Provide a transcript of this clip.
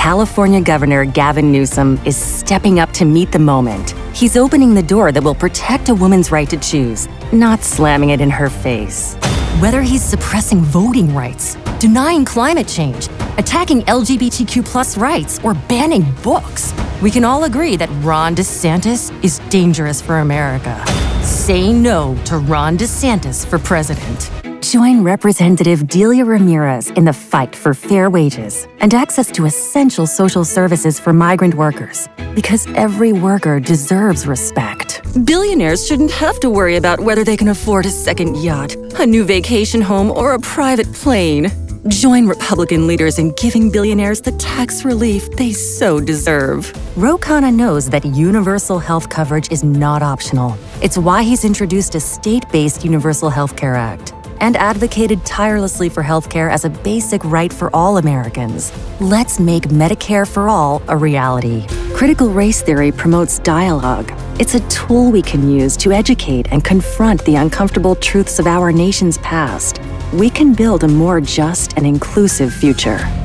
California Governor Gavin Newsom is stepping up to meet the moment. He's opening the door that will protect a woman's right to choose, not slamming it in her face. Whether he's suppressing voting rights, denying climate change, attacking LGBTQ+ rights, or banning books, we can all agree that Ron DeSantis is dangerous for America. Say no to Ron DeSantis for president. Join Representative Delia Ramirez in the fight for fair wages and access to essential social services for migrant workers, because every worker deserves respect. Billionaires shouldn't have to worry about whether they can afford a second yacht, a new vacation home, or a private plane. Join Republican leaders in giving billionaires the tax relief they so deserve. Ro Khanna knows that universal health coverage is not optional. It's why he's introduced a state-based Universal Health Care Act and advocated tirelessly for healthcare as a basic right for all Americans. Let's make Medicare for all a reality. Critical race theory promotes dialogue. It's a tool we can use to educate and confront the uncomfortable truths of our nation's past. We can build a more just and inclusive future.